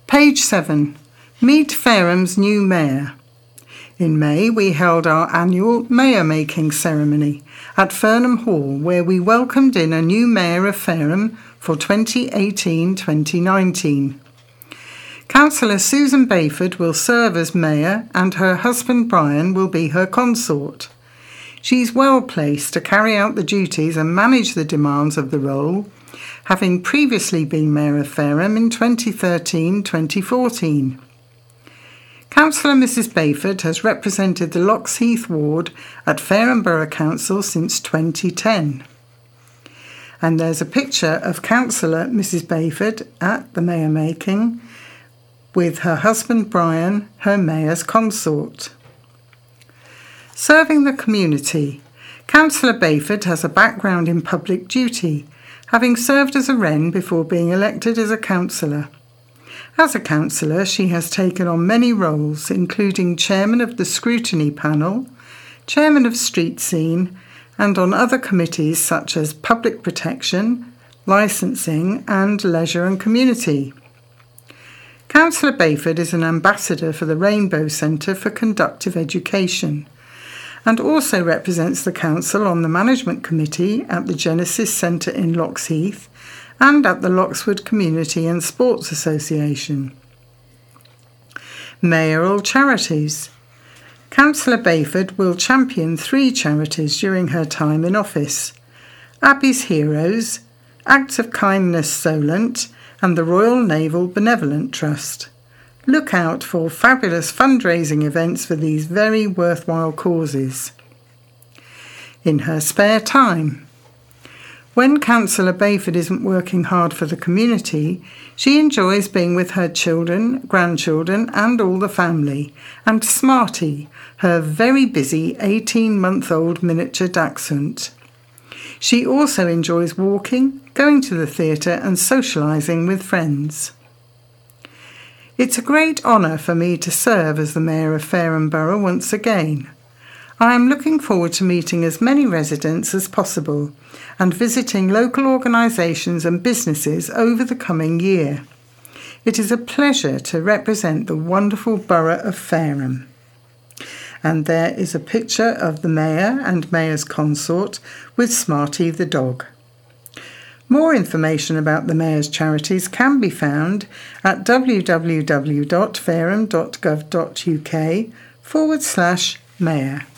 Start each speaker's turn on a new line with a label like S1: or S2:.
S1: Page 7. Meet Fareham's new mayor. In May, we held our annual mayor-making ceremony at Fernham Hall, where we welcomed in a new mayor of Fareham for 2018-2019. Councillor Susan Bayford will serve as mayor and her husband Brian will be her consort. She's well placed to carry out the duties and manage the demands of the role, having previously been mayor of Fareham in 2013-2014. Councillor Mrs Bayford has represented the Loxheath ward at Fareham Borough Council since 2010. And there's a picture of Councillor Mrs Bayford at the mayor making with her husband Brian, her mayor's consort. Serving the community. Councillor Bayford has a background in public duty, having served as a Wren before being elected as a councillor. As a councillor, she has taken on many roles, including chairman of the scrutiny panel, chairman of street scene, and on other committees such as public protection, licensing, and leisure and community. Councillor Bayford is an ambassador for the Rainbow Centre for Conductive Education and also represents the council on the management committee at the Genesis Centre in Loxheath and at the Loxwood Community and Sports Association. Mayoral charities. Councillor Bayford will champion 3 charities during her time in office: Abbey's Heroes, Acts of Kindness Solent, and the Royal Naval Benevolent Trust. Look out for fabulous fundraising events for these very worthwhile causes. In her spare time. When Councillor Bayford isn't working hard for the community, she enjoys being with her children, grandchildren and all the family, and Smarty, her very busy 18-month-old miniature dachshund. She also enjoys walking, going to the theatre and socialising with friends. It's a great honour for me to serve as the Mayor of Fareham Borough once again. I am looking forward to meeting as many residents as possible and visiting local organisations and businesses over the coming year. It is a pleasure to represent the wonderful Borough of Fareham. And there is a picture of the Mayor and Mayor's consort with Smarty the dog. More information about the Mayor's charities can be found at www.fareham.gov.uk/Mayor.